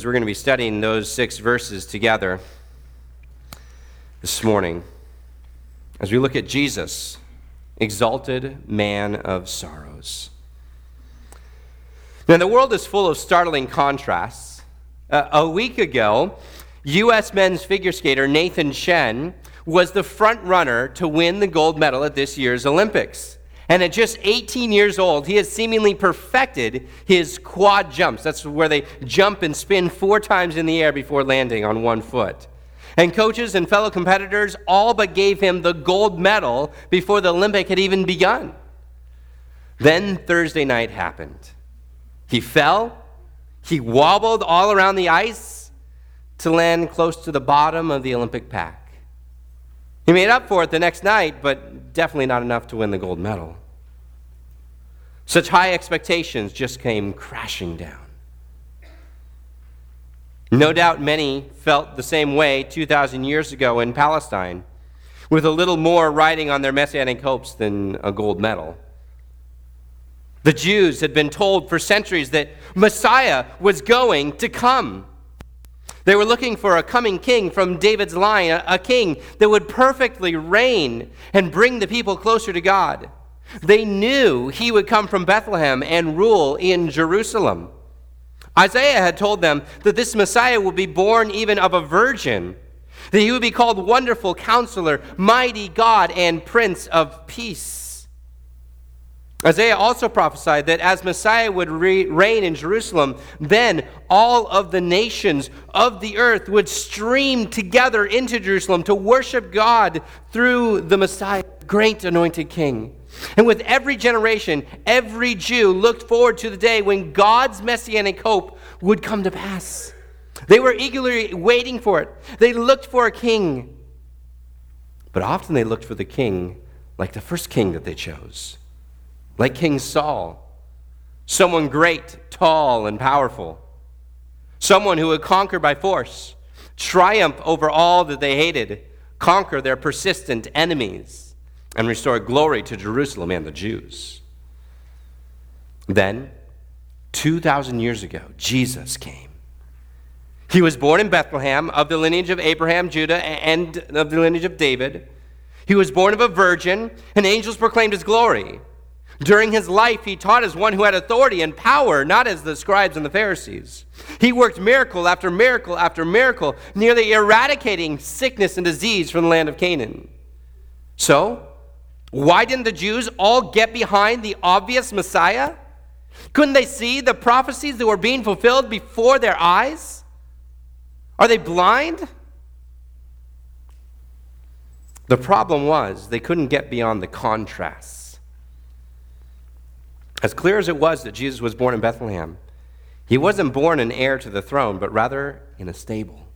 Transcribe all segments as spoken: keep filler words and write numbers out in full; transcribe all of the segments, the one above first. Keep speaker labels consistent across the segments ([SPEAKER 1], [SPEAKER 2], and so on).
[SPEAKER 1] we're going to be studying those six verses together this morning as we look at Jesus, exalted man of sorrows. Now, the world is full of startling contrasts. Uh, a week ago, U S men's figure skater Nathan Chen was the front runner to win the gold medal at this year's Olympics. And at just eighteen years old, he has seemingly perfected his quad jumps. That's where they jump and spin four times in the air before landing on one foot. And coaches and fellow competitors all but gave him the gold medal before the Olympic had even begun. Then Thursday night happened. He fell, he wobbled all around the ice to land close to the bottom of the Olympic pack. He made up for it the next night, but definitely not enough to win the gold medal. Such high expectations just came crashing down. No doubt many felt the same way two thousand years ago in Palestine, with a little more riding on their messianic hopes than a gold medal. The Jews had been told for centuries that Messiah was going to come. They were looking for a coming king from David's line, a, a king that would perfectly reign and bring the people closer to God. They knew he would come from Bethlehem and rule in Jerusalem. Isaiah had told them that this Messiah would be born even of a virgin, that he would be called Wonderful Counselor, Mighty God, and Prince of Peace. Isaiah also prophesied that as Messiah would re- reign in Jerusalem, then all of the nations of the earth would stream together into Jerusalem to worship God through the Messiah, great anointed king. And with every generation, every Jew looked forward to the day when God's messianic hope would come to pass. They were eagerly waiting for it. They looked for a king. But often they looked for the king like the first king that they chose. Like King Saul, someone great, tall, and powerful. Someone who would conquer by force, triumph over all that they hated, conquer their persistent enemies, and restore glory to Jerusalem and the Jews. Then, two thousand years ago, Jesus came. He was born in Bethlehem of the lineage of Abraham, Judah, and of the lineage of David. He was born of a virgin, and angels proclaimed his glory. During his life, he taught as one who had authority and power, not as the scribes and the Pharisees. He worked miracle after miracle after miracle, nearly eradicating sickness and disease from the land of Canaan. So, why didn't the Jews all get behind the obvious Messiah? Couldn't they see the prophecies that were being fulfilled before their eyes? Are they blind? The problem was they couldn't get beyond the contrasts. As clear as it was that Jesus was born in Bethlehem, he wasn't born an heir to the throne, but rather in a stable.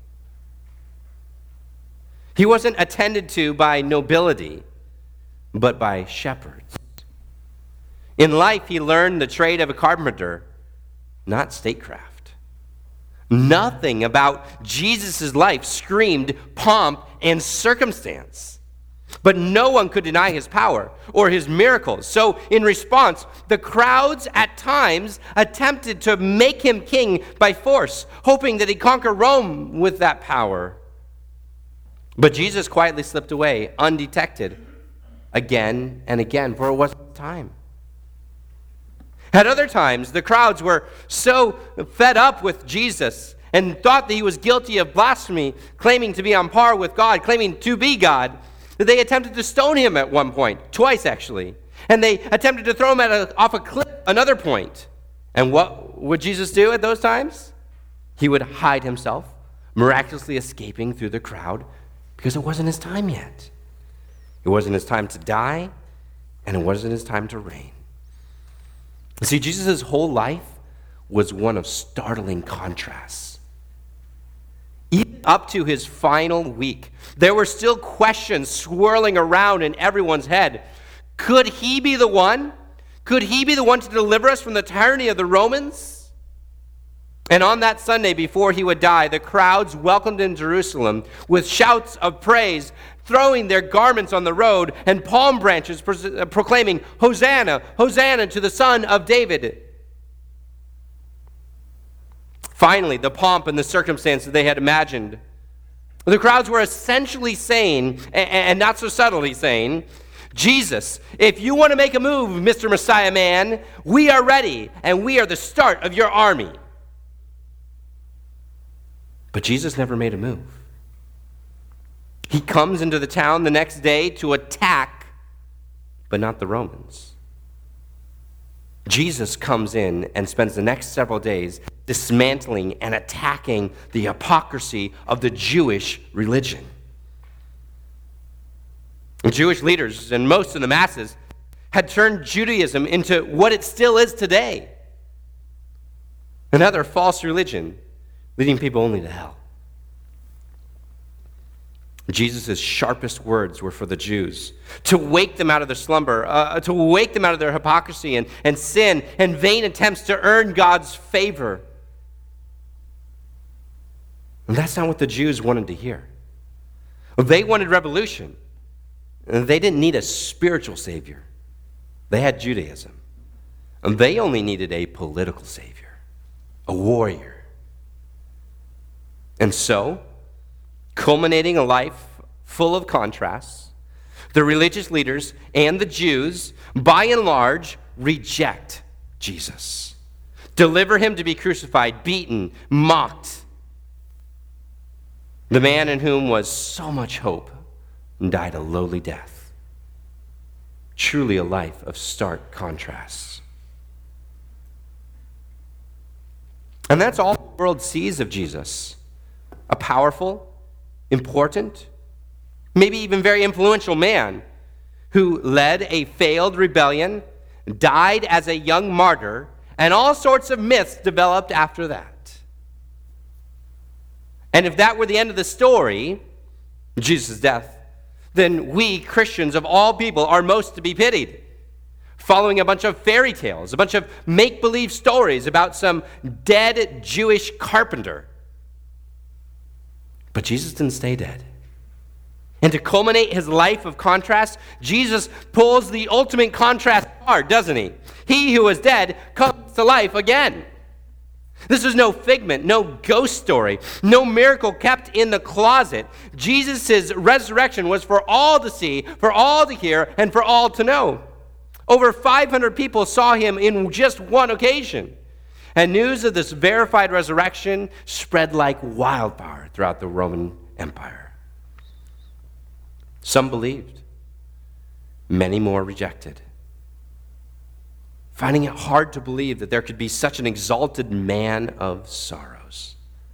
[SPEAKER 1] He wasn't attended to by nobility, but by shepherds. In life, he learned the trade of a carpenter, not statecraft. Nothing about Jesus' life screamed pomp and circumstance. But no one could deny his power or his miracles. So in response, the crowds at times attempted to make him king by force, hoping that he'd conquer Rome with that power. But Jesus quietly slipped away, undetected, again and again, for it wasn't time. At other times, the crowds were so fed up with Jesus and thought that he was guilty of blasphemy, claiming to be on par with God, claiming to be God, that they attempted to stone him at one point, twice actually. And they attempted to throw him at a, off a cliff another point. And what would Jesus do at those times? He would hide himself, miraculously escaping through the crowd, because it wasn't his time yet. It wasn't his time to die, and it wasn't his time to reign. See, Jesus' whole life was one of startling contrasts. Even up to his final week, there were still questions swirling around in everyone's head. Could he be the one? Could he be the one to deliver us from the tyranny of the Romans? And on that Sunday before he would die, the crowds welcomed him in Jerusalem with shouts of praise, throwing their garments on the road and palm branches, proclaiming, "Hosanna, Hosanna to the Son of David." Finally, the pomp and the circumstance that they had imagined. The crowds were essentially saying, and not so subtly saying, Jesus, if you want to make a move, Mister Messiah man, we are ready, and we are the start of your army. But Jesus never made a move. He comes into the town the next day to attack, but not the Romans. Jesus comes in and spends the next several days dismantling and attacking the hypocrisy of the Jewish religion. The Jewish leaders and most of the masses had turned Judaism into what it still is today, another false religion leading people only to hell. Jesus' sharpest words were for the Jews, to wake them out of their slumber, uh, to wake them out of their hypocrisy and, and sin and vain attempts to earn God's favor. And that's not what the Jews wanted to hear. They wanted revolution. They didn't need a spiritual savior. They had Judaism. And they only needed a political savior, a warrior. And so, culminating a life full of contrasts, the religious leaders and the Jews, by and large, reject Jesus, deliver him to be crucified, beaten, mocked. The man in whom was so much hope died a lowly death. Truly a life of stark contrasts. And that's all the world sees of Jesus. A powerful, important, maybe even very influential man who led a failed rebellion, died as a young martyr, and all sorts of myths developed after that. And if that were the end of the story, Jesus' death, then we, Christians of all people, are most to be pitied, following a bunch of fairy tales, a bunch of make-believe stories about some dead Jewish carpenter. But Jesus didn't stay dead. And to culminate his life of contrast, Jesus pulls the ultimate contrast card, doesn't he? He who was dead comes to life again. This is no figment, no ghost story, no miracle kept in the closet. Jesus' resurrection was for all to see, for all to hear, and for all to know. Over five hundred people saw him in just one occasion. And news of this verified resurrection spread like wildfire throughout the Roman Empire. Some believed, many more rejected, finding it hard to believe that there could be such an exalted man of sorrows.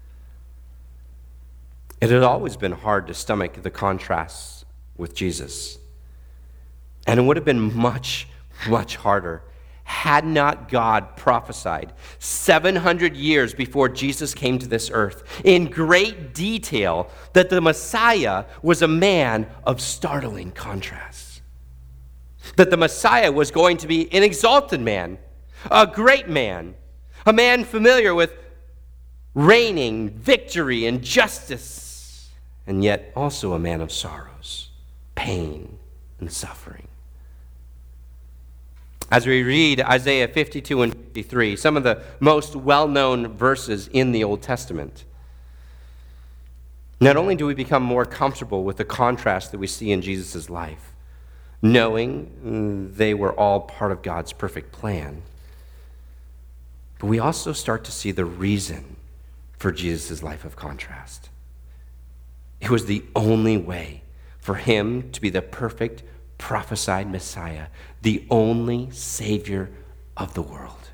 [SPEAKER 1] It had always been hard to stomach the contrasts with Jesus. And it would have been much, much harder had not God prophesied seven hundred years before Jesus came to this earth in great detail that the Messiah was a man of startling contrasts. That the Messiah was going to be an exalted man, a great man, a man familiar with reigning, victory, and justice, and yet also a man of sorrows, pain, and suffering. As we read Isaiah fifty-two and fifty-three, some of the most well-known verses in the Old Testament, not only do we become more comfortable with the contrast that we see in Jesus' life, knowing they were all part of God's perfect plan, but we also start to see the reason for Jesus' life of contrast. It was the only way for him to be the perfect prophesied Messiah, the only Savior of the world.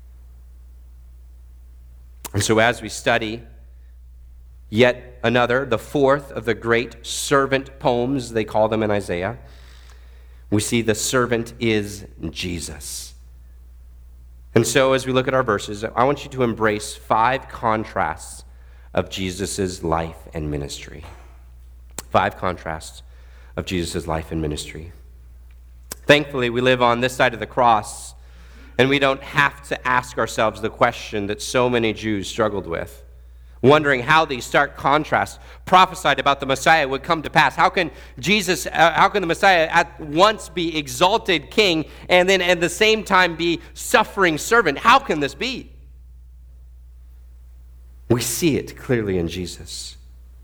[SPEAKER 1] And so as we study yet another, the fourth of the great servant poems, they call them in Isaiah, we see the servant is Jesus. And so as we look at our verses, I want you to embrace five contrasts of Jesus' life and ministry. Five contrasts of Jesus' life and ministry. Thankfully, we live on this side of the cross, and we don't have to ask ourselves the question that so many Jews struggled with, wondering how these stark contrasts prophesied about the Messiah would come to pass. How can Jesus, uh, how can the Messiah at once be exalted king and then at the same time be suffering servant? How can this be? We see it clearly in Jesus.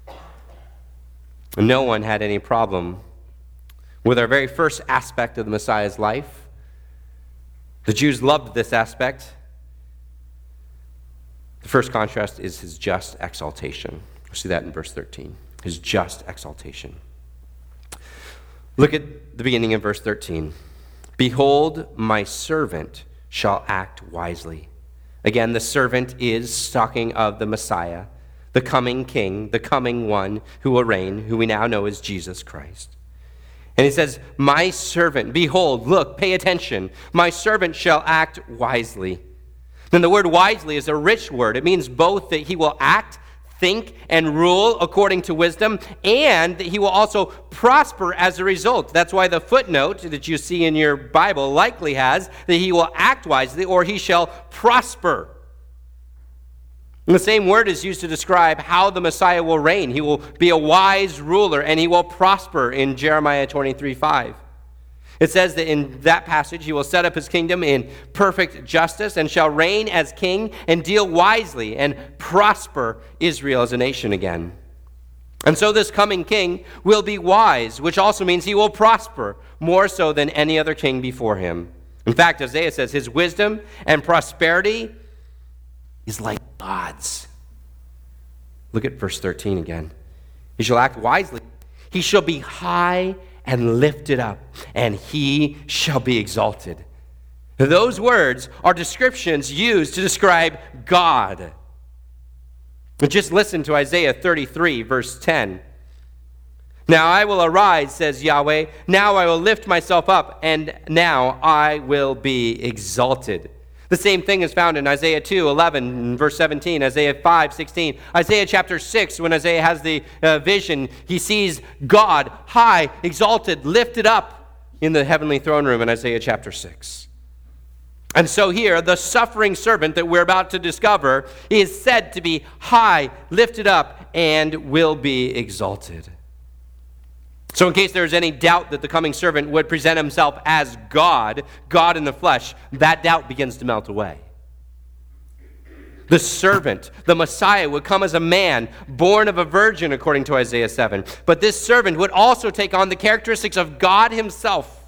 [SPEAKER 1] No one had any problem with our very first aspect of the Messiah's life. The Jews loved this aspect. The first contrast is his just exaltation. We'll see that in verse thirteen. His just exaltation. Look at the beginning of verse thirteen. Behold, my servant shall act wisely. Again, the servant is talking of the Messiah, the coming king, the coming one who will reign, who we now know as Jesus Christ. And he says, my servant, behold, look, pay attention. My servant shall act wisely. And the word wisely is a rich word. It means both that he will act, think, and rule according to wisdom, and that he will also prosper as a result. That's why the footnote that you see in your Bible likely has that he will act wisely or he shall prosper. And the same word is used to describe how the Messiah will reign. He will be a wise ruler and he will prosper in Jeremiah twenty-three five. It says that in that passage, he will set up his kingdom in perfect justice and shall reign as king and deal wisely and prosper Israel as a nation again. And so this coming king will be wise, which also means he will prosper more so than any other king before him. In fact, Isaiah says his wisdom and prosperity is like God's. Look at verse thirteen again. He shall act wisely. He shall be high and lifted up, and he shall be exalted. Those words are descriptions used to describe God. Just listen to Isaiah thirty-three, verse ten. Now I will arise, says Yahweh. Now I will lift myself up, and now I will be exalted. The same thing is found in Isaiah two, eleven, verse seventeen, Isaiah five, sixteen, Isaiah chapter six, when Isaiah has the uh, vision, he sees God high, exalted, lifted up in the heavenly throne room in Isaiah chapter six. And so here, the suffering servant that we're about to discover is said to be high, lifted up, and will be exalted. So in case there's any doubt that the coming servant would present himself as God, God in the flesh, that doubt begins to melt away. The servant, the Messiah, would come as a man, born of a virgin, according to Isaiah seven. But this servant would also take on the characteristics of God himself.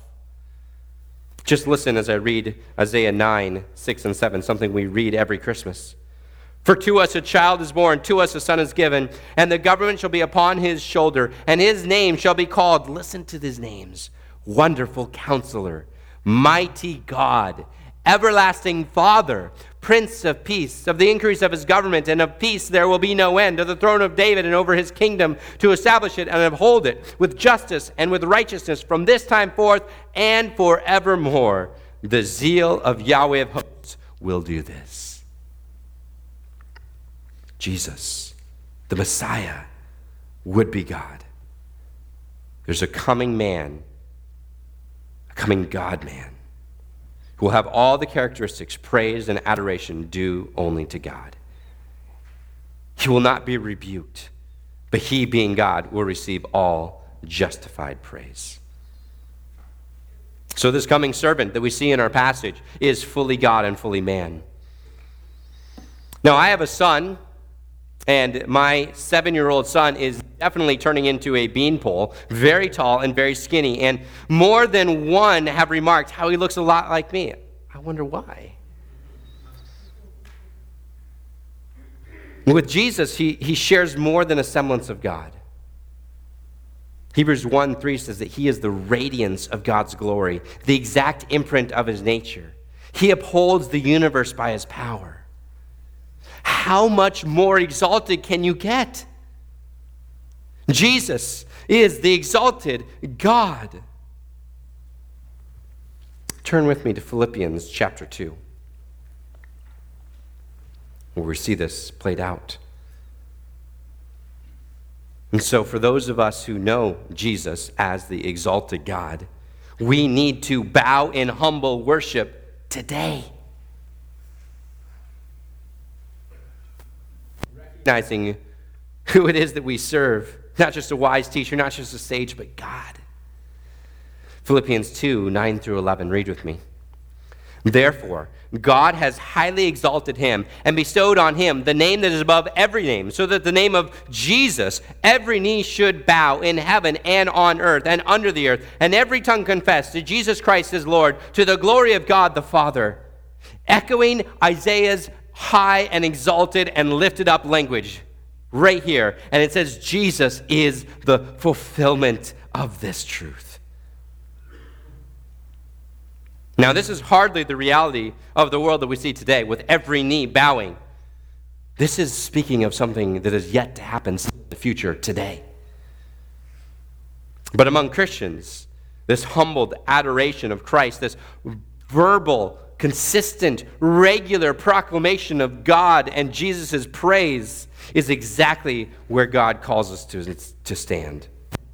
[SPEAKER 1] Just listen as I read Isaiah nine, six, and seven, something we read every Christmas. For to us a child is born, to us a son is given, and the government shall be upon his shoulder, and his name shall be called, listen to these names, Wonderful Counselor, Mighty God, Everlasting Father, Prince of Peace. Of the increase of his government and of peace there will be no end, of the throne of David and over his kingdom, to establish it and uphold it with justice and with righteousness from this time forth and forevermore. The zeal of Yahweh of hosts will do this. Jesus, the Messiah, would be God. There's a coming man, a coming God-man, who will have all the characteristics, praise, and adoration due only to God. He will not be rebuked, but he, being God, will receive all justified praise. So this coming servant that we see in our passage is fully God and fully man. Now, I have a son, and my seven-year-old son is definitely turning into a beanpole, very tall and very skinny. And more than one have remarked how he looks a lot like me. I wonder why. With Jesus, he, he shares more than a semblance of God. Hebrews one three says that he is the radiance of God's glory, the exact imprint of his nature. He upholds the universe by his power. How much more exalted can you get? Jesus is the exalted God. Turn with me to Philippians chapter two, where we see this played out. And so for those of us who know Jesus as the exalted God, we need to bow in humble worship today. Recognizing who it is that we serve, not just a wise teacher, not just a sage, but God. Philippians two, nine through eleven, read with me. Therefore, God has highly exalted him and bestowed on him the name that is above every name, so that the name of Jesus every knee should bow in heaven and on earth and under the earth, and every tongue confess that Jesus Christ is Lord, to the glory of God the Father. Echoing Isaiah's high and exalted and lifted up language right here. And it says Jesus is the fulfillment of this truth. Now, this is hardly the reality of the world that we see today, with every knee bowing. This is speaking of something that is yet to happen in the future today. But among Christians, this humbled adoration of Christ, this verbal, consistent, regular proclamation of God and Jesus' praise is exactly where God calls us to, to stand.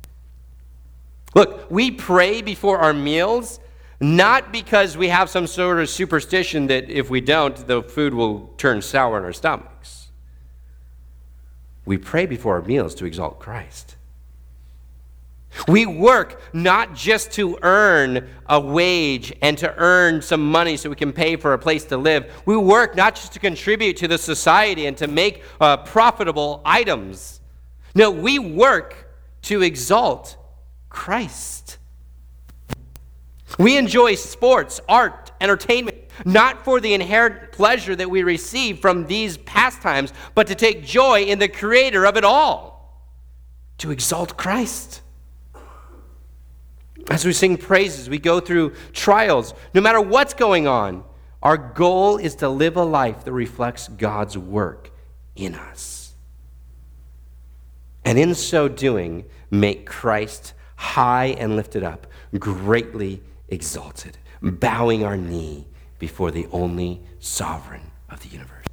[SPEAKER 1] Look, we pray before our meals not because we have some sort of superstition that if we don't, the food will turn sour in our stomachs. We pray before our meals to exalt Christ. We work not just to earn a wage and to earn some money so we can pay for a place to live. We work not just to contribute to the society and to make uh, profitable items. No, we work to exalt Christ. We enjoy sports, art, entertainment, not for the inherent pleasure that we receive from these pastimes, but to take joy in the creator of it all, to exalt Christ. As we sing praises, we go through trials. No matter what's going on, our goal is to live a life that reflects God's work in us. And in so doing, make Christ high and lifted up, greatly exalted, bowing our knee before the only sovereign of the universe.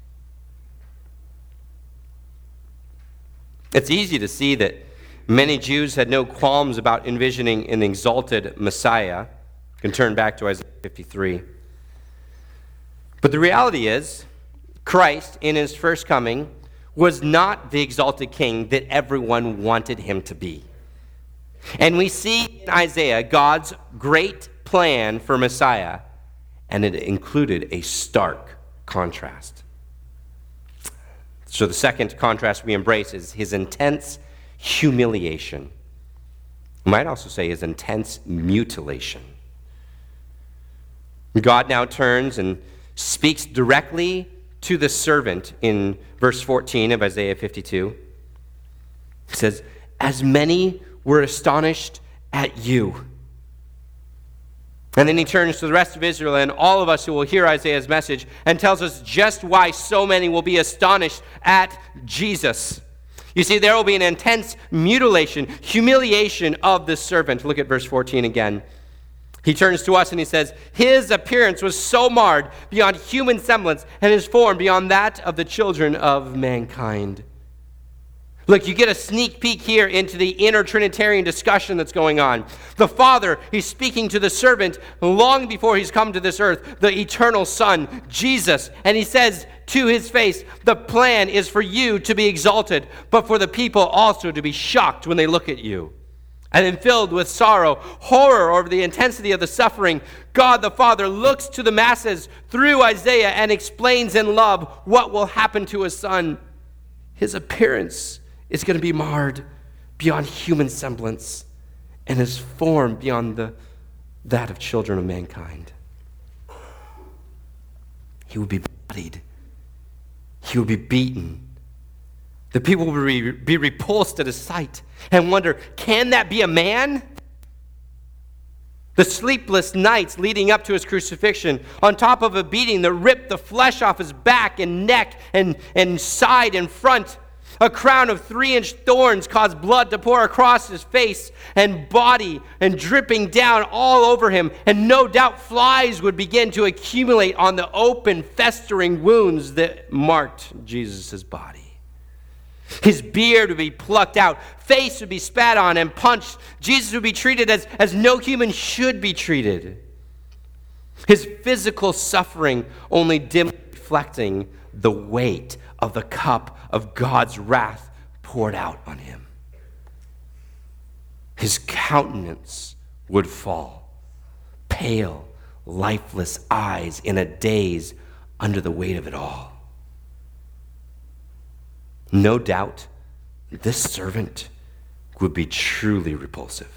[SPEAKER 1] It's easy to see that many Jews had no qualms about envisioning an exalted Messiah. You can turn back to Isaiah fifty-three. But the reality is, Christ, in his first coming, was not the exalted king that everyone wanted him to be. And we see in Isaiah God's great plan for Messiah, and it included a stark contrast. So the second contrast we embrace is his intense humiliation. You might also say his intense mutilation. God now turns and speaks directly to the servant in verse fourteen of Isaiah fifty-two. He says, "As many were astonished at you." And then he turns to the rest of Israel and all of us who will hear Isaiah's message and tells us just why so many will be astonished at Jesus. You see, there will be an intense mutilation, humiliation of this servant. Look at verse fourteen again. He turns to us and he says, "His appearance was so marred beyond human semblance, and his form beyond that of the children of mankind." Look, you get a sneak peek here into the inner Trinitarian discussion that's going on. The Father, he's speaking to the servant long before he's come to this earth, the eternal Son, Jesus. And he says to his face, the plan is for you to be exalted, but for the people also to be shocked when they look at you. And then filled with sorrow, horror over the intensity of the suffering, God the Father looks to the masses through Isaiah and explains in love what will happen to his Son. His appearance is going to be marred beyond human semblance, and his form beyond the, that of children of mankind. He will be bloodied. He will be beaten. The people will be, be repulsed at his sight and wonder, can that be a man? The sleepless nights leading up to his crucifixion, on top of a beating that ripped the flesh off his back and neck and, and side and front. A crown of three-inch thorns caused blood to pour across his face and body and dripping down all over him. And no doubt flies would begin to accumulate on the open, festering wounds that marked Jesus' body. His beard would be plucked out, face would be spat on and punched. Jesus would be treated as, as no human should be treated. His physical suffering only dimly reflecting the weight of the cup of God's wrath poured out on him. His countenance would fall, pale, lifeless eyes in a daze under the weight of it all. No doubt, this servant would be truly repulsive.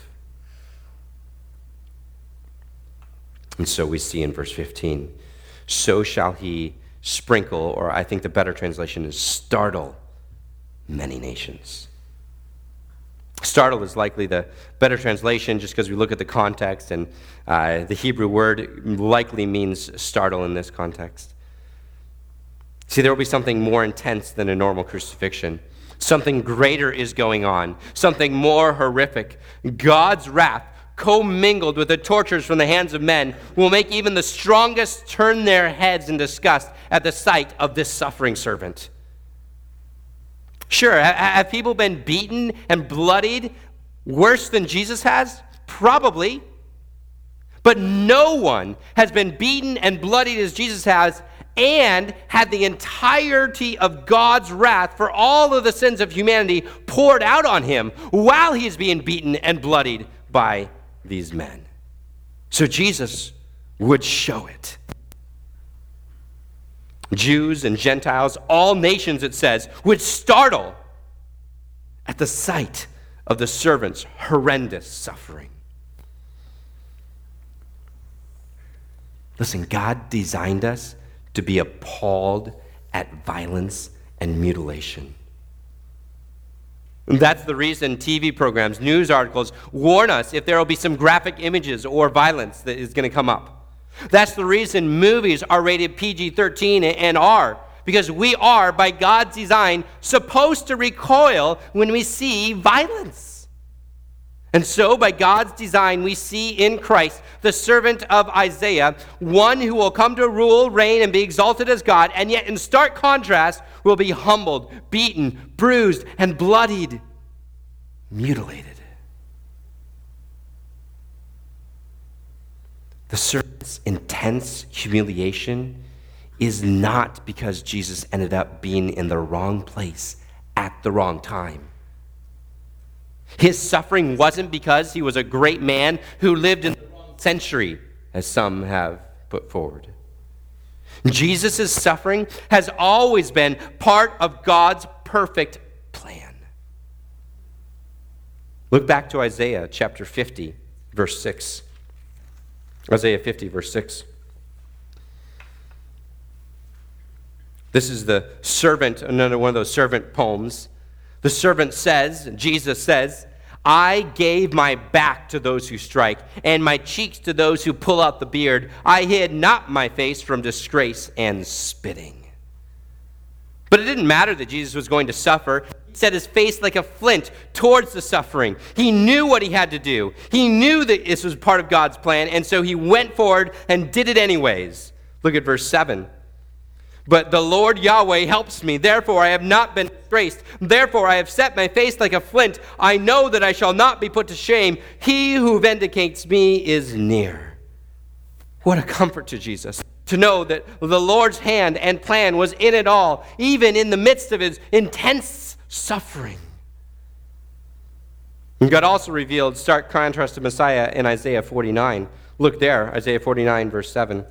[SPEAKER 1] And so we see in verse fifteen, so shall he sprinkle, or I think the better translation is startle, many nations. Startle is likely the better translation just because we look at the context, and uh, the Hebrew word likely means startle in this context. See, there will be something more intense than a normal crucifixion. Something greater is going on, something more horrific. God's wrath, commingled with the tortures from the hands of men, will make even the strongest turn their heads in disgust at the sight of this suffering servant. Sure, have people been beaten and bloodied worse than Jesus has? Probably. But no one has been beaten and bloodied as Jesus has and had the entirety of God's wrath for all of the sins of humanity poured out on him while he is being beaten and bloodied by these men. So Jesus would show it. Jews and Gentiles, all nations, it says, would startle at the sight of the servant's horrendous suffering. Listen, God designed us to be appalled at violence and mutilation. And that's the reason T V programs, news articles warn us if there will be some graphic images or violence that is going to come up. That's the reason movies are rated P G thirteen and R, because we are, by God's design, supposed to recoil when we see violence. And so, by God's design, we see in Christ, the servant of Isaiah, one who will come to rule, reign, and be exalted as God, and yet in stark contrast will be humbled, beaten, bruised, and bloodied, mutilated. The servant's intense humiliation is not because Jesus ended up being in the wrong place at the wrong time. His suffering wasn't because he was a great man who lived in the wrong century, as some have put forward. Jesus' suffering has always been part of God's perfect plan. Look back to Isaiah chapter fifty, verse six. Isaiah fifty, verse six. This is the servant, another one of those servant poems. The servant says, Jesus says, I gave my back to those who strike, and my cheeks to those who pull out the beard. I hid not my face from disgrace and spitting. But it didn't matter that Jesus was going to suffer. He set his face like a flint towards the suffering. He knew what he had to do. He knew that this was part of God's plan, and so he went forward and did it anyways. Look at verse seven. But the Lord Yahweh helps me. Therefore I have not been disgraced. Therefore I have set my face like a flint. I know that I shall not be put to shame. He who vindicates me is near. What a comfort to Jesus to know that the Lord's hand and plan was in it all, even in the midst of his intense suffering. And God also revealed stark contrast to Messiah in Isaiah forty-nine. Look there, Isaiah forty-nine, verse seven.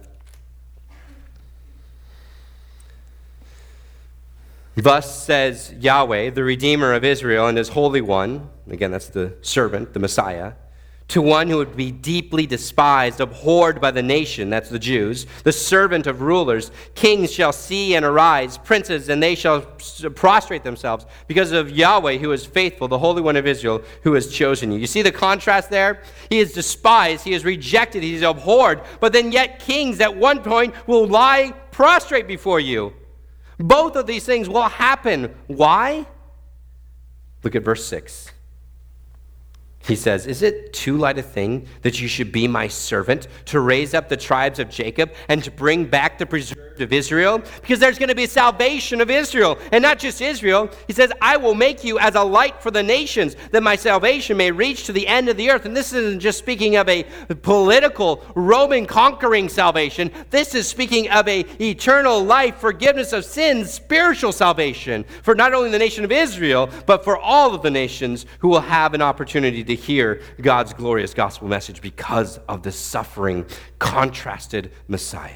[SPEAKER 1] Thus says Yahweh, the Redeemer of Israel and his Holy One, again, that's the servant, the Messiah, to one who would be deeply despised, abhorred by the nation, that's the Jews, the servant of rulers. Kings shall see and arise, princes, and they shall prostrate themselves because of Yahweh, who is faithful, the Holy One of Israel, who has chosen you. You see the contrast there? He is despised, he is rejected, he is abhorred, but then yet kings at one point will lie prostrate before you. Both of these things will happen. Why? Look at verse six. He says, is it too light a thing that you should be my servant to raise up the tribes of Jacob and to bring back the preserved of Israel, because there's going to be salvation of Israel. And not just Israel. He says, I will make you as a light for the nations, that my salvation may reach to the end of the earth. And this isn't just speaking of a political, Roman conquering salvation. This is speaking of a eternal life, forgiveness of sins, spiritual salvation for not only the nation of Israel, but for all of the nations who will have an opportunity to hear God's glorious gospel message because of the suffering, contrasted Messiah.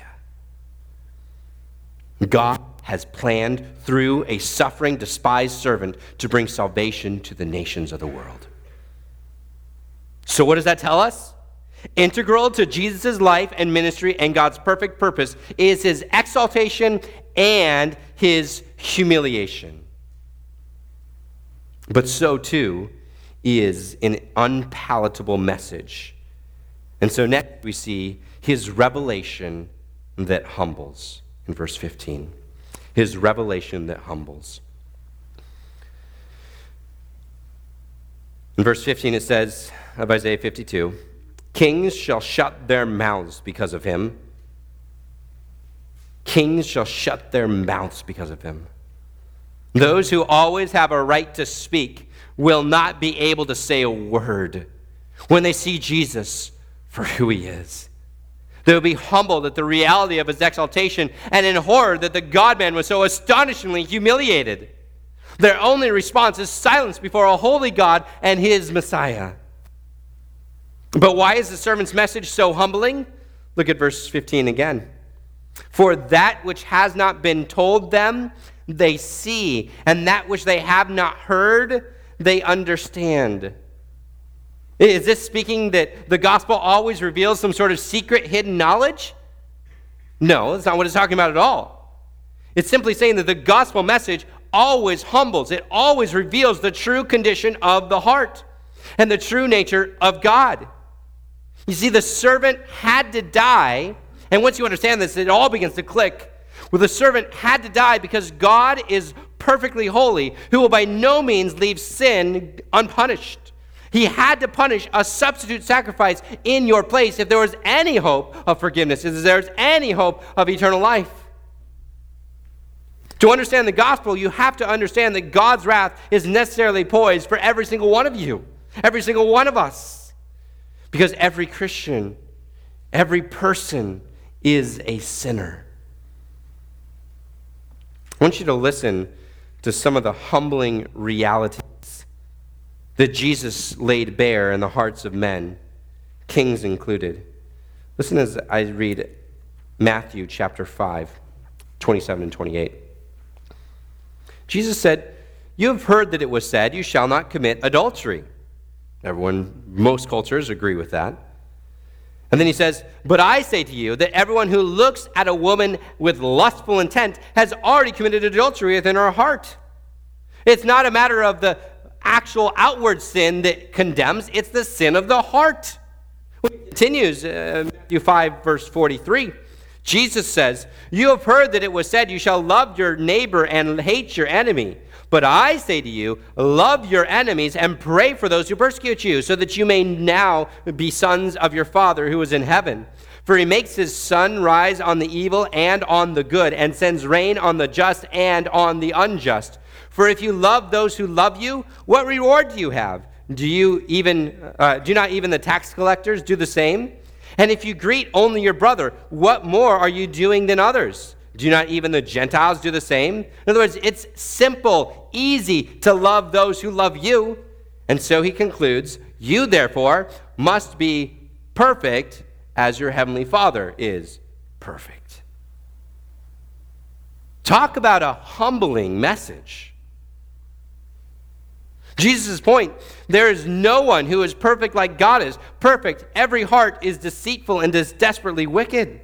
[SPEAKER 1] God has planned through a suffering, despised servant to bring salvation to the nations of the world. So what does that tell us? Integral to Jesus' life and ministry and God's perfect purpose is his exaltation and his humiliation. But so too is an unpalatable message. And so next we see his revelation that humbles in verse fifteen. His revelation that humbles. In verse fifteen it says of Isaiah fifty-two, kings shall shut their mouths because of him. Kings shall shut their mouths because of him. Those who always have a right to speak will not be able to say a word when they see Jesus for who he is. They will be humbled at the reality of his exaltation and in horror that the God-man was so astonishingly humiliated. Their only response is silence before a holy God and his Messiah. But why is the servant's message so humbling? Look at verse fifteen again. For that which has not been told them, they see, and that which they have not heard, they understand. Is this speaking that the gospel always reveals some sort of secret hidden knowledge? No, that's not what it's talking about at all. It's simply saying that the gospel message always humbles. It always reveals the true condition of the heart and the true nature of God. You see, the servant had to die, and once you understand this, it all begins to click. Well, the servant had to die because God is perfectly holy, who will by no means leave sin unpunished. He had to punish a substitute sacrifice in your place if there was any hope of forgiveness, if there was any hope of eternal life. To understand the gospel, you have to understand that God's wrath is necessarily poised for every single one of you, every single one of us. Because every Christian, every person is a sinner. I want you to listen to some of the humbling realities that Jesus laid bare in the hearts of men, kings included. Listen as I read Matthew chapter five, twenty-seven and twenty-eight. Jesus said, "You have heard that it was said, 'You shall not commit adultery.'" Everyone, most cultures agree with that. And then he says, "But I say to you that everyone who looks at a woman with lustful intent has already committed adultery within her heart." It's not a matter of the actual outward sin that condemns, it's the sin of the heart. It continues, uh, Matthew five, verse forty-three. Jesus says, "You have heard that it was said, 'You shall love your neighbor and hate your enemy.' But I say to you, love your enemies and pray for those who persecute you, so that you may now be sons of your Father who is in heaven. For he makes his sun rise on the evil and on the good, and sends rain on the just and on the unjust. For if you love those who love you, what reward do you have? Do you even uh, do not even the tax collectors do the same? And if you greet only your brother, what more are you doing than others? Do not even the Gentiles do the same?" In other words, it's simple, easy to love those who love you. And so he concludes, "You therefore must be perfect as your heavenly Father is perfect." Talk about a humbling message. Jesus' point, there is no one who is perfect like God is. Perfect. Every heart is deceitful and is desperately wicked.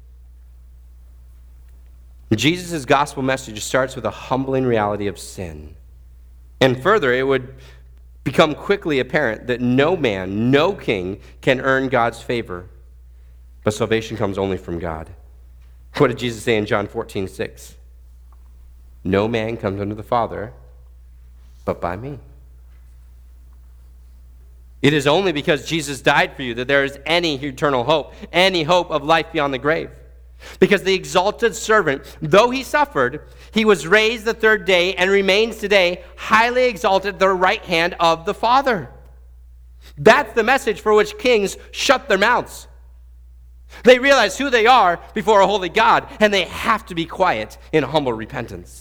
[SPEAKER 1] Jesus' gospel message starts with a humbling reality of sin. And further, it would become quickly apparent that no man, no king can earn God's favor. But salvation comes only from God. What did Jesus say in John fourteen six? "No man comes unto the Father but by me." It is only because Jesus died for you that there is any eternal hope, any hope of life beyond the grave. Because the exalted servant, though he suffered, he was raised the third day and remains today highly exalted at the right hand of the Father. That's the message for which kings shut their mouths. They realize who they are before a holy God, and they have to be quiet in humble repentance.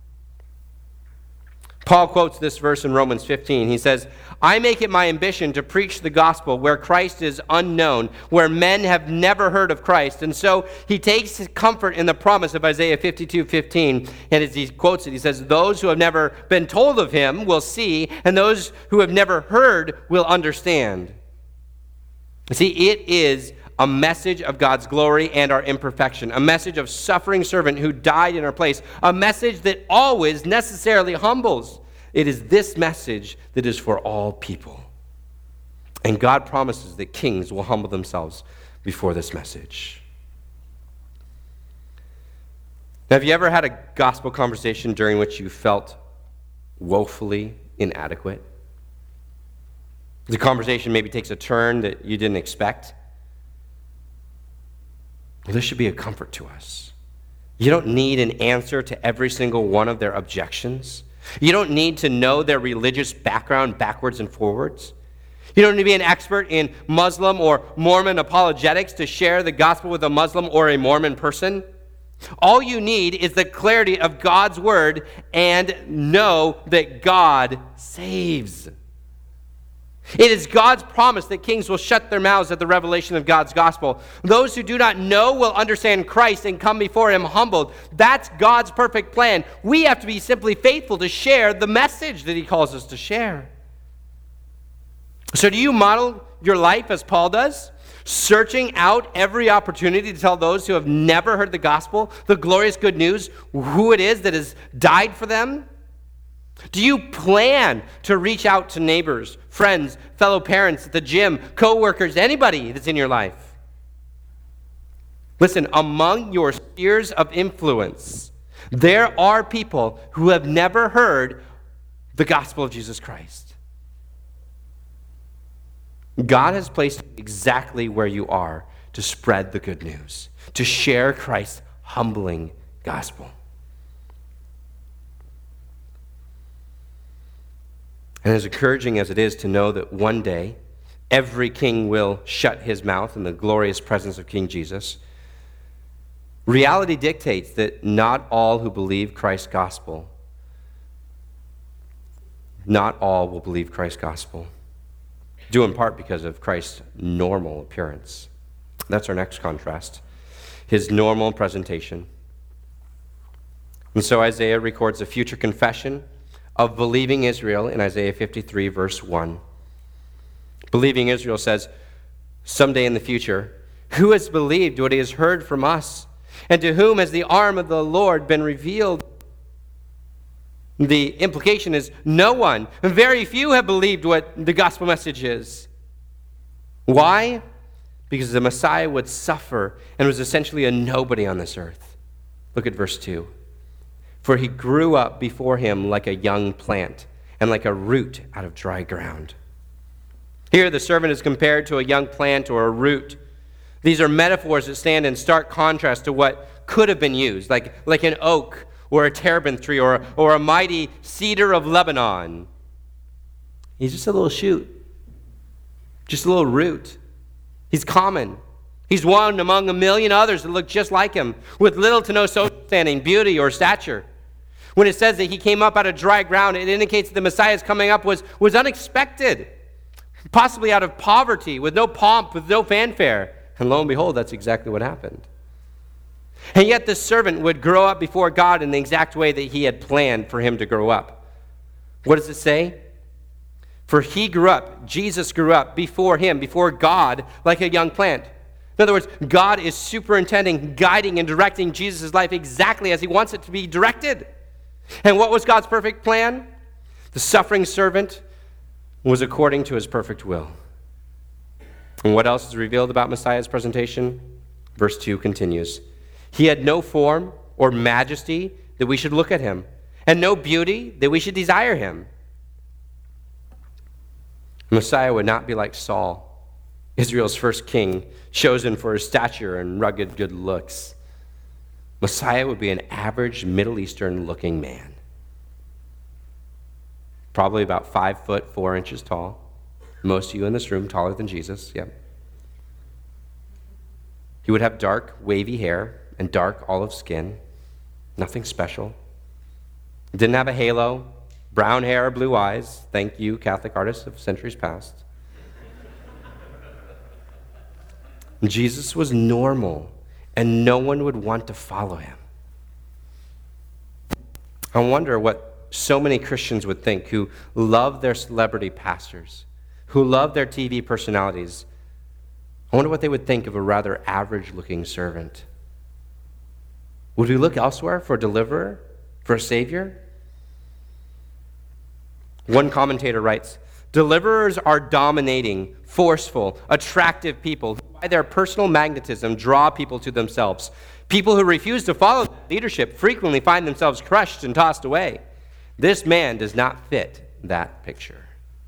[SPEAKER 1] Paul quotes this verse in Romans fifteen. He says, I make it my ambition to preach the gospel where Christ is unknown, where men have never heard of Christ. And so he takes comfort in the promise of Isaiah fifty-two fifteen. And as he quotes it, he says, those who have never been told of him will see, and those who have never heard will understand. See, it is a message of God's glory and our imperfection, a message of suffering servant who died in our place, a message that always necessarily humbles. It is this message that is for all people. And God promises that kings will humble themselves before this message. Now, have you ever had a gospel conversation during which you felt woefully inadequate? The conversation maybe takes a turn that you didn't expect. Well, this should be a comfort to us. You don't need an answer to every single one of their objections. You don't need to know their religious background backwards and forwards. You don't need to be an expert in Muslim or Mormon apologetics to share the gospel with a Muslim or a Mormon person. All you need is the clarity of God's word and know that God saves. It is God's promise that kings will shut their mouths at the revelation of God's gospel. Those who do not know will understand Christ and come before him humbled. That's God's perfect plan. We have to be simply faithful to share the message that he calls us to share. So do you model your life as Paul does? Searching out every opportunity to tell those who have never heard the gospel, the glorious good news, who it is that has died for them? Do you plan to reach out to neighbors, friends, fellow parents at the gym, co-workers, anybody that's in your life? Listen, among your spheres of influence, there are people who have never heard the gospel of Jesus Christ. God has placed you exactly where you are to spread the good news, to share Christ's humbling gospel. And as encouraging as it is to know that one day every king will shut his mouth in the glorious presence of King Jesus, reality dictates that not all who believe Christ's gospel, not all will believe Christ's gospel, due in part because of Christ's normal appearance. That's our next contrast, his normal presentation. And so Isaiah records a future confession of believing Israel in Isaiah fifty-three, verse one. Believing Israel says, someday in the future, who has believed what he has heard from us? And to whom has the arm of the Lord been revealed? The implication is no one. Very few have believed what the gospel message is. Why? Because the Messiah would suffer and was essentially a nobody on this earth. Look at verse two. For he grew up before him like a young plant and like a root out of dry ground. Here the servant is compared to a young plant or a root. These are metaphors that stand in stark contrast to what could have been used, like, like an oak or a terebinth tree or, or a mighty cedar of Lebanon. He's just a little shoot, just a little root. He's common. He's one among a million others that look just like him, with little to no social standing, beauty, or stature. When it says that he came up out of dry ground, it indicates that the Messiah's coming up was, was unexpected, possibly out of poverty, with no pomp, with no fanfare. And lo and behold, that's exactly what happened. And yet this servant would grow up before God in the exact way that he had planned for him to grow up. What does it say? For he grew up, Jesus grew up before him, before God, like a young plant. In other words, God is superintending, guiding, and directing Jesus' life exactly as he wants it to be directed. And what was God's perfect plan? The suffering servant was according to his perfect will. And what else is revealed about Messiah's presentation? Verse two continues. He had no form or majesty that we should look at him, and no beauty that we should desire him. Messiah would not be like Saul, Israel's first king, chosen for his stature and rugged good looks. Messiah would be an average Middle Eastern looking man. Probably about five foot, four inches tall. Most of you in this room taller than Jesus, yep. He would have dark, wavy hair and dark olive skin. Nothing special. Didn't have a halo, brown hair, blue eyes. Thank you, Catholic artists of centuries past. Jesus was normal, and no one would want to follow him. I wonder what so many Christians would think who love their celebrity pastors, who love their T V personalities. I wonder what they would think of a rather average-looking servant. Would we look elsewhere for a deliverer, for a savior? One commentator writes, deliverers are dominating, forceful, attractive people who by their personal magnetism draw people to themselves. People who refuse to follow leadership frequently find themselves crushed and tossed away. This man does not fit that picture.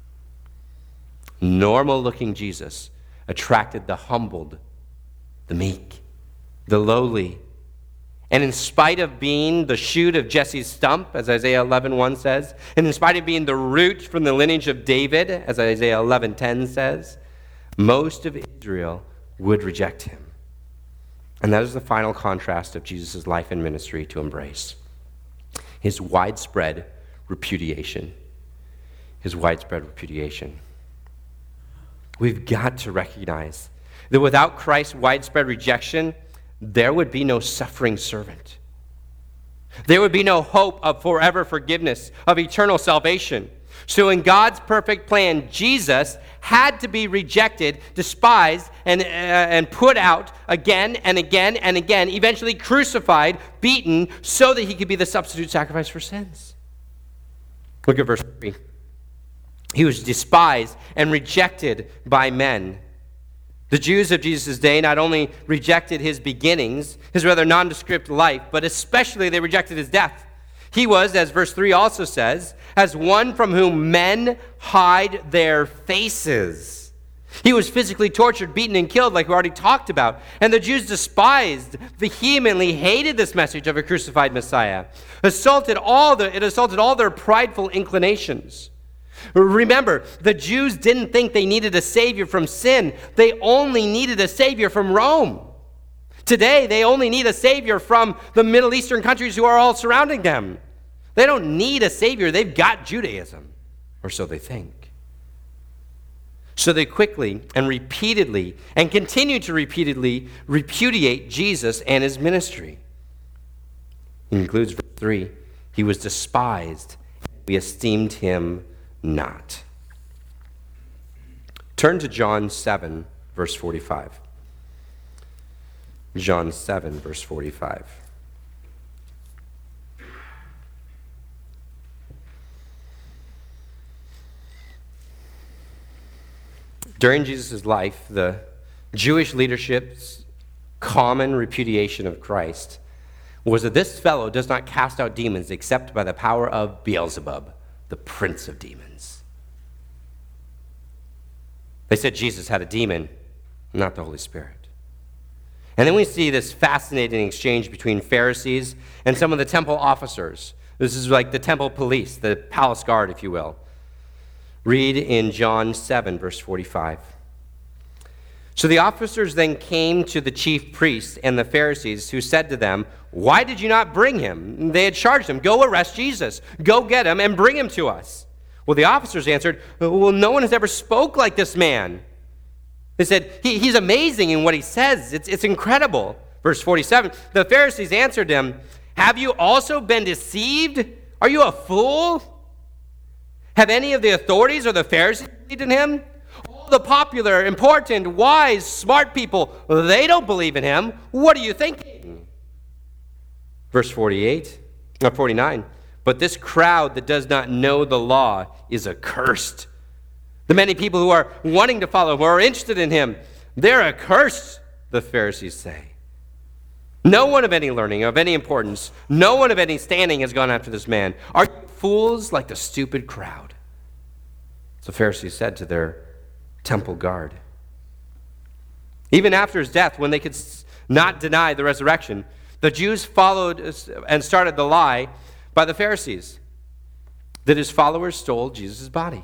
[SPEAKER 1] Normal-looking Jesus attracted the humbled, the meek, the lowly. And in spite of being the shoot of Jesse's stump, as Isaiah eleven one says, and in spite of being the root from the lineage of David, as Isaiah eleven ten says, most of Israel would reject him. And that is the final contrast of Jesus' life and ministry to embrace. His widespread repudiation. His widespread repudiation. We've got to recognize that without Christ's widespread rejection, there would be no suffering servant. There would be no hope of forever forgiveness, of eternal salvation. So in God's perfect plan, Jesus had to be rejected, despised, and, uh, and put out again and again and again, eventually crucified, beaten, so that he could be the substitute sacrifice for sins. Look at verse three. He was despised and rejected by men. The Jews of Jesus' day not only rejected his beginnings, his rather nondescript life, but especially they rejected his death. He was, as verse three also says, as one from whom men hide their faces. He was physically tortured, beaten, and killed, like we already talked about. And the Jews despised, vehemently hated this message of a crucified Messiah. Assaulted all the, it assaulted all their prideful inclinations. Remember, the Jews didn't think they needed a savior from sin. They only needed a savior from Rome. Today, they only need a savior from the Middle Eastern countries who are all surrounding them. They don't need a savior. They've got Judaism, or so they think. So they quickly and repeatedly and continue to repeatedly repudiate Jesus and his ministry. He includes verse three, he was despised. We esteemed him not. Turn to John seven, verse forty-five. John seven, verse forty-five. During Jesus' life, the Jewish leadership's common repudiation of Christ was that this fellow does not cast out demons except by the power of Beelzebub, the prince of demons. They said Jesus had a demon, not the Holy Spirit. And then we see this fascinating exchange between Pharisees and some of the temple officers. This is like the temple police, the palace guard, if you will. Read in John seven, verse forty-five. So the officers then came to the chief priests and the Pharisees, who said to them, "Why did you not bring him?" They had charged them, "Go arrest Jesus. Go get him and bring him to us." Well, the officers answered, "Well, no one has ever spoke like this man." They said, he, he's amazing in what he says. It's, it's incredible. Verse forty-seven, the Pharisees answered him, "Have you also been deceived? Are you a fool? Have any of the authorities or the Pharisees believed in him? All the popular, important, wise, smart people, they don't believe in him. What are you thinking?" Verse forty-eight, or forty-nine, but this crowd that does not know the law is accursed. The many people who are wanting to follow him, who are interested in him, they're accursed, the Pharisees say. No one of any learning, of any importance, no one of any standing has gone after this man. Are you fools like the stupid crowd? The Pharisees said to their temple guard. Even after his death, when they could not deny the resurrection, The Jews followed and started the lie by the Pharisees that his followers stole Jesus' body.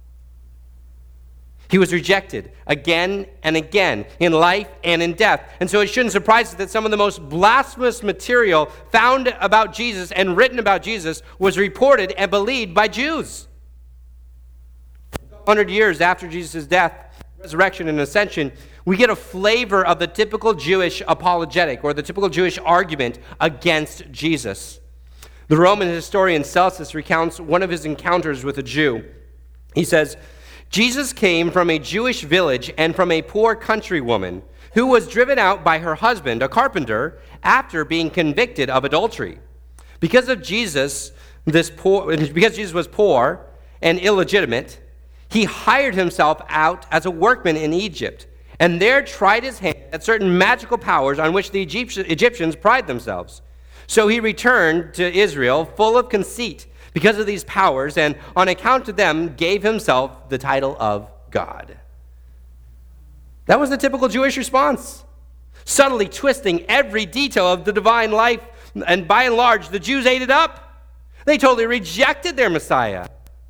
[SPEAKER 1] He was rejected again and again in life and in death. And so it shouldn't surprise us that some of the most blasphemous material found about Jesus and written about Jesus was reported and believed by Jews. one hundred years after Jesus' death, resurrection, and ascension, we get a flavor of the typical Jewish apologetic or the typical Jewish argument against Jesus. The Roman historian Celsus recounts one of his encounters with a Jew. He says, Jesus came from a Jewish village and from a poor country woman who was driven out by her husband, a carpenter, after being convicted of adultery. Because of Jesus, this poor, because Jesus was poor and illegitimate, he hired himself out as a workman in Egypt, and there tried his hand at certain magical powers on which the Egyptians pride themselves. So he returned to Israel full of conceit because of these powers, and on account of them gave himself the title of God. That was the typical Jewish response, subtly twisting every detail of the divine life, and by and large, the Jews ate it up. They totally rejected their Messiah.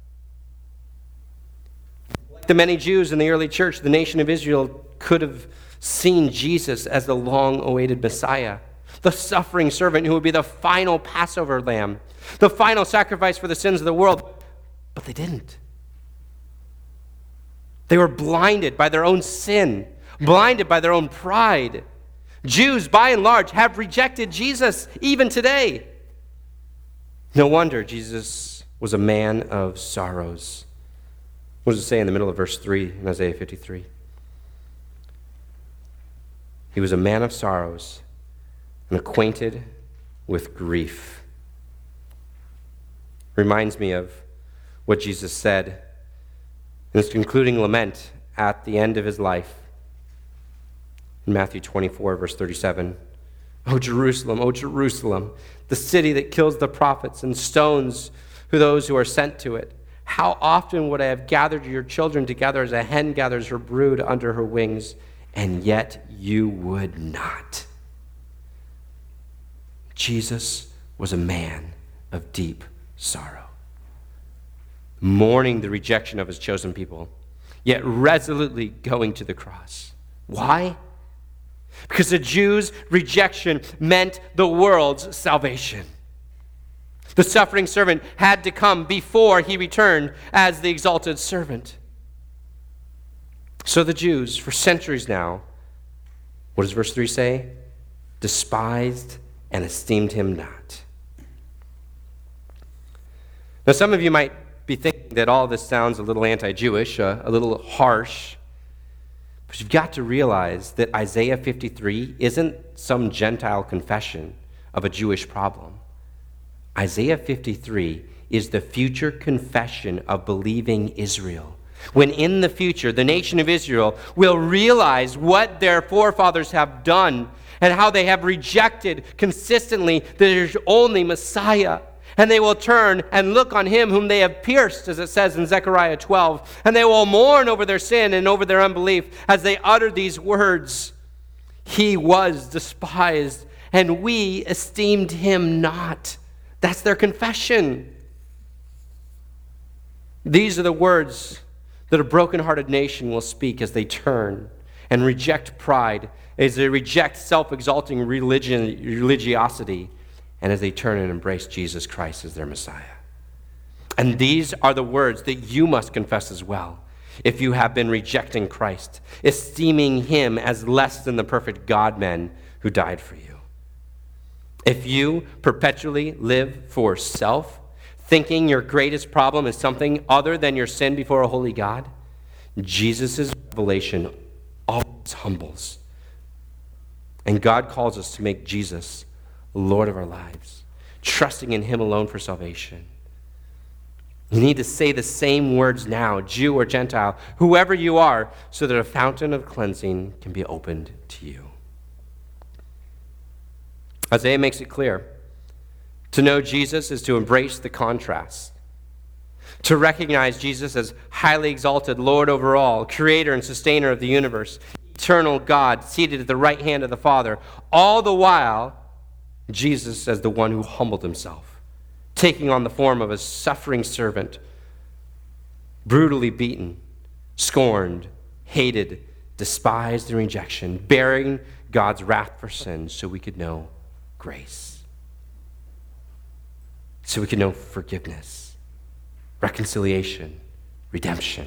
[SPEAKER 1] Like the many Jews in the early church, the nation of Israel could have seen Jesus as the long-awaited Messiah, the suffering servant who would be the final Passover lamb, the final sacrifice for the sins of the world. But they didn't. They were blinded by their own sin, blinded by their own pride. Jews, by and large, have rejected Jesus even today. No wonder Jesus was a man of sorrows. What does it say in the middle of verse three in Isaiah fifty-three? He was a man of sorrows and acquainted with grief. Reminds me of what Jesus said in his concluding lament at the end of his life. In Matthew twenty-four, verse thirty-seven, "O Jerusalem, O Jerusalem, the city that kills the prophets and stones who those who are sent to it. How often would I have gathered your children together as a hen gathers her brood under her wings, and yet you would not." Jesus was a man of deep sorrow, mourning the rejection of his chosen people, yet resolutely going to the cross. Why? Because the Jews' rejection meant the world's salvation. The suffering servant had to come before he returned as the exalted servant. So the Jews, for centuries now, what does verse three say? Despised and esteemed him not. Now, some of you might be thinking that all this sounds a little anti-Jewish, uh, a little harsh, but you've got to realize that Isaiah fifty-three isn't some Gentile confession of a Jewish problem. Isaiah fifty-three is the future confession of believing Israel, when in the future the nation of Israel will realize what their forefathers have done and how they have rejected consistently that there's only Messiah. And they will turn and look on him whom they have pierced, as it says in Zechariah twelve. And they will mourn over their sin and over their unbelief as they utter these words. He was despised, and we esteemed him not. That's their confession. These are the words that a brokenhearted nation will speak as they turn and reject pride, as they reject self-exalting religion, religiosity, and as they turn and embrace Jesus Christ as their Messiah. And these are the words that you must confess as well if you have been rejecting Christ, esteeming him as less than the perfect God-man who died for you. If you perpetually live for self, thinking your greatest problem is something other than your sin before a holy God, Jesus' revelation always humbles. And God calls us to make Jesus Lord of our lives, trusting in him alone for salvation. You need to say the same words now, Jew or Gentile, whoever you are, so that a fountain of cleansing can be opened to you. Isaiah makes it clear. To know Jesus is to embrace the contrast. To recognize Jesus as highly exalted, Lord over all, creator and sustainer of the universe, eternal God seated at the right hand of the Father, all the while Jesus as the one who humbled himself, taking on the form of a suffering servant, brutally beaten, scorned, hated, despised, and rejection, bearing God's wrath for sin so we could know grace, so we could know forgiveness, reconciliation, redemption.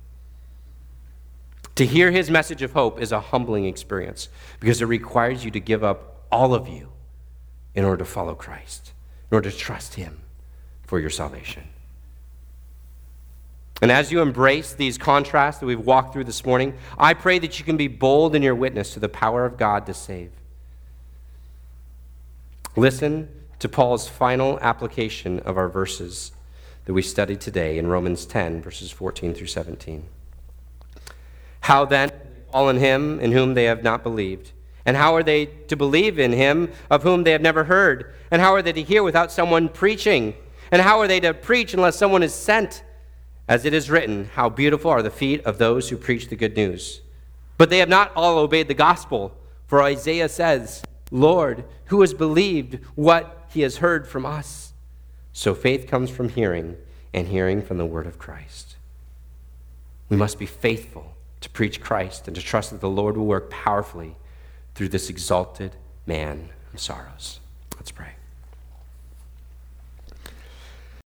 [SPEAKER 1] To hear his message of hope is a humbling experience because it requires you to give up all of you in order to follow Christ, in order to trust him for your salvation. And as you embrace these contrasts that we've walked through this morning, I pray that you can be bold in your witness to the power of God to save. Listen to Paul's final application of our verses that we studied today in Romans ten, verses fourteen through seventeen. How then fall in him in whom they have not believed? And how are they to believe in him of whom they have never heard? And how are they to hear without someone preaching? And how are they to preach unless someone is sent? As it is written, how beautiful are the feet of those who preach the good news. But they have not all obeyed the gospel. For Isaiah says, Lord, who has believed what he has heard from us? So faith comes from hearing, and hearing from the word of Christ. We must be faithful to preach Christ and to trust that the Lord will work powerfully through this exalted man of sorrows. Let's pray.